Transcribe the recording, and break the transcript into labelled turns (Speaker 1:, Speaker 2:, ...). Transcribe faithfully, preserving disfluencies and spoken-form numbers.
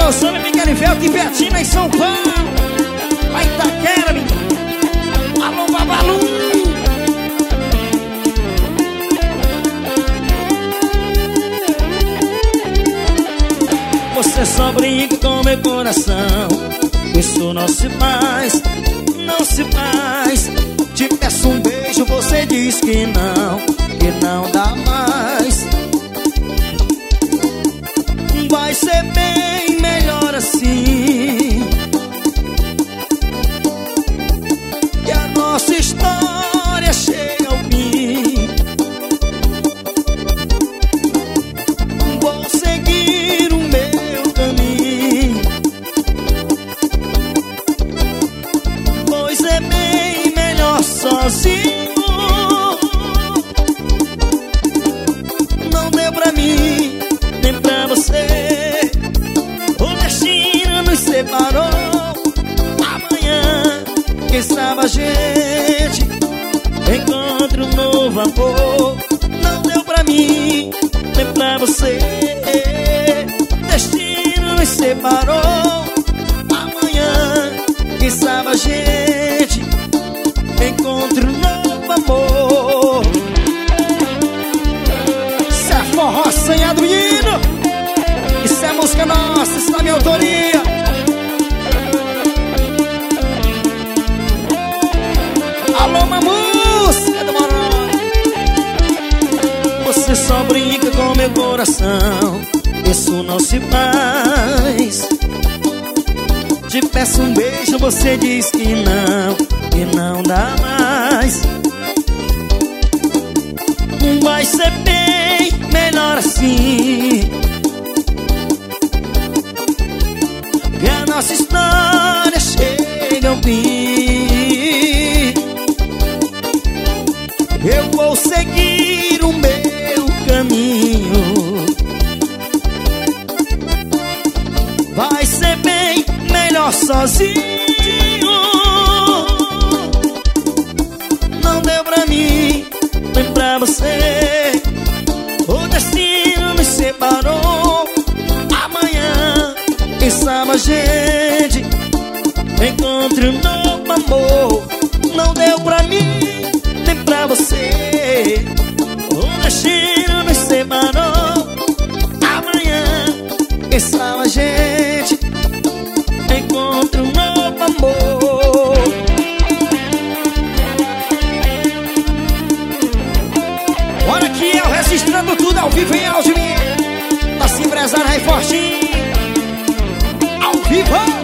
Speaker 1: Alô, Sônia Miguelivelt e Betina em São Paulo. Vai Itaquera, menino. Alô, Babalu. Você só brinca com meu coração. Isso não se faz, não se faz. Te peço um beijo, você diz que não, que não dá mais. Vai ser bem melhor assim, que a nossa história chega ao fim. Vou seguir o meu caminho, pois é bem melhor sozinho. Não deu pra mim, nem pra você. O destino nos separou. Amanhã, quem sabe a gente encontra um novo amor. Não deu pra mim, nem pra você. Destino nos separou. Amanhã, quem sabe a gente encontra um novo amor. Isso é forró sem aduíno. Isso é música nossa, isso é minha autoria. Alô, Mamus, é do Morão. Você só brinca com meu coração. Isso não se faz. Te peço um beijo, você diz que não, que não dá mais. Vai ser bem melhor assim, que a nossa história chega ao fim. Eu vou seguir o meu caminho, vai ser bem melhor sozinho. Não deu pra mim, nem pra você. O destino nos separou. Amanhã, quem sabe a gente encontre um novo amor. Não deu pra mim, nem pra você. O destino nos separou. Amanhã, quem sabe a gente encontre um novo amor. Olha aqui, eu registrando tudo ao vivo em áudio. Tá se empresário aí fortinho. Ao vivo.